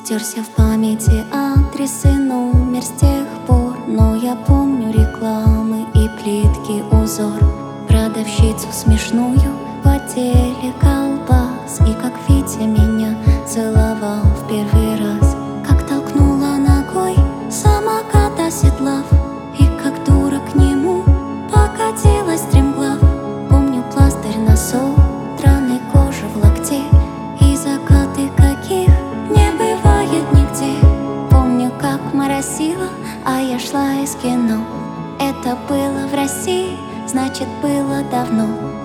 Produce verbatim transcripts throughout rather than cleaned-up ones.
Стерся в памяти адрес и номер с тех пор, но я помню рекламы и плитки узор, продавщицу смешную в отделе колбас, и как Витя меня целовал в первый раз, как толкнула ногой самокат оседлав, и как дура к нему покатилась стремглав. Помню пластырь на содранной коже в локте и закаты, каких не бывает нигде. Помню, как моросило, а я шла из кино. Это было в России, значит, было давно.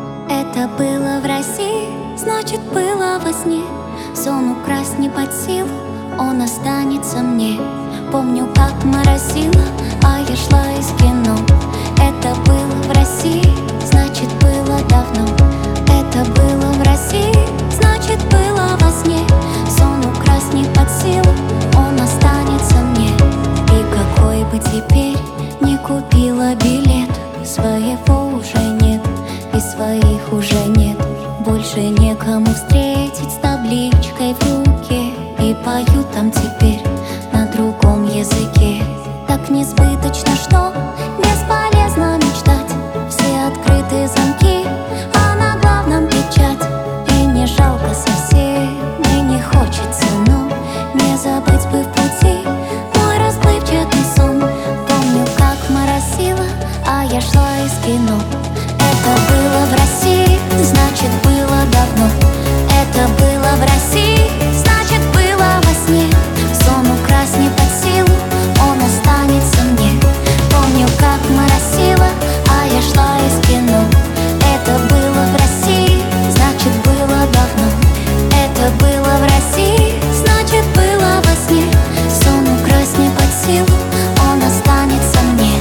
Это было в России, значит, было во сне. Сон украсть не под силу, он останется мне. Помню, как моросило, а я шла из кино. Это было в России, значит, было давно. Это было в России, значит, было во сне. Сон украсть не под силу, он останется мне. И какой бы теперь не купила билет, своего уже нет, и своих уже нет. Больше некому встретить с табличкой в руке, и поют там теперь на другом языке. Так несбыточно, что бесполезно мечтать. Все открыты замки, а на главном печать. И не жалко совсем, и не хочется, но не забыть бы в пути мой расплывчатый сон. Помню, как моросило, а я шла из кино. Это было в России, значит, было давно. Это было в России, значит, было во сне. Сон украсть не под силу, он останется мне. Помню, как моросило, а я шла из кино. Это было в России, значит, было давно. Это было в России, значит, было во сне. Сон украсть не под силу, он останется мне.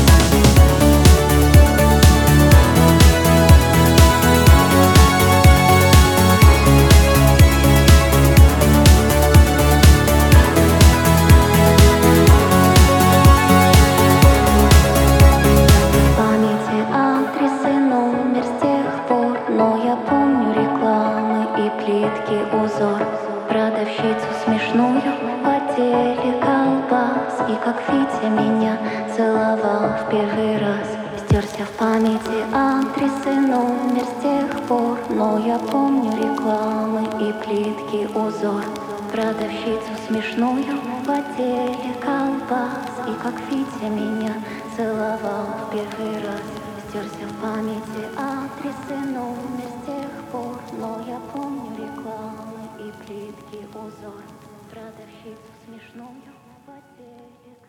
Но я помню рекламы и плитки узор, продавщицу смешную в отделе колбас, и как Витя меня целовал в первый раз. Стерся в памяти адрес и номер с тех пор, но я помню рекламы и плитки узор, продавщицу смешную в отделе колбас, и как Витя меня целовал в первый раз. Стерся в памяти адрес и номер с тех пор, но я помню рекламы и плитки узор, продавщицу смешную в отделе.